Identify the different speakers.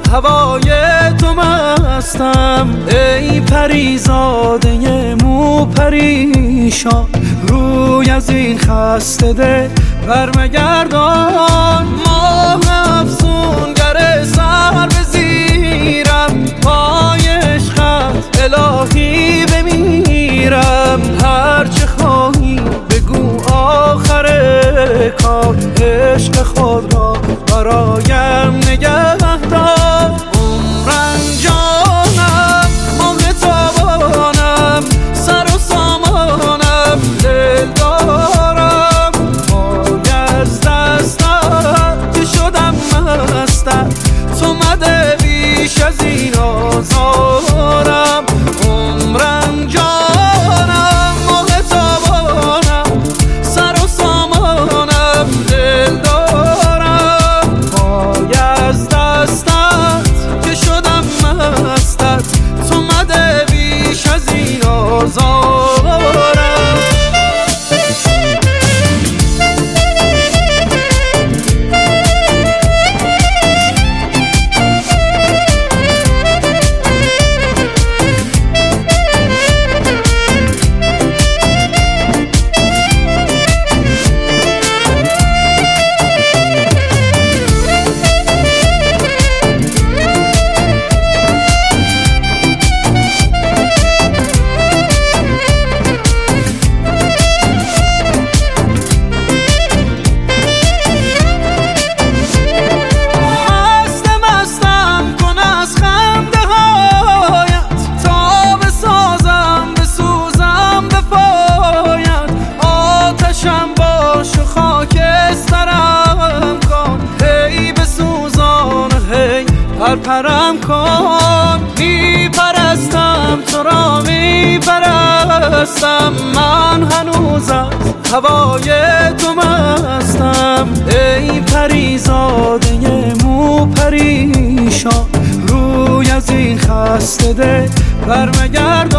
Speaker 1: هوای تو مستم، ای پریزاده مو پریشان، روی از این خسته ده برمگردان. ماه افسونگر سر به زیرم، پای عشقت الهی بمیرم. هرچه خواهی بگو آخر کار، عشق خود را برایم نگه دار. عمرم جانم ماه تابانم، سر و سامانم دل دارم. پای از دستم که شدم مستم، تو مده بیش از این آزارم. عمرم جانم ماه تابانم، سر و سامانم دل دارم. پای از دستت که شدم مستت، تو مده بیش از این آزارم. پرم کن، میپرستم تو را میپرستم. من هنوز از هوای تو مستم، ای پریزاده مو پریشان، روی از این خسته ده برمگردان.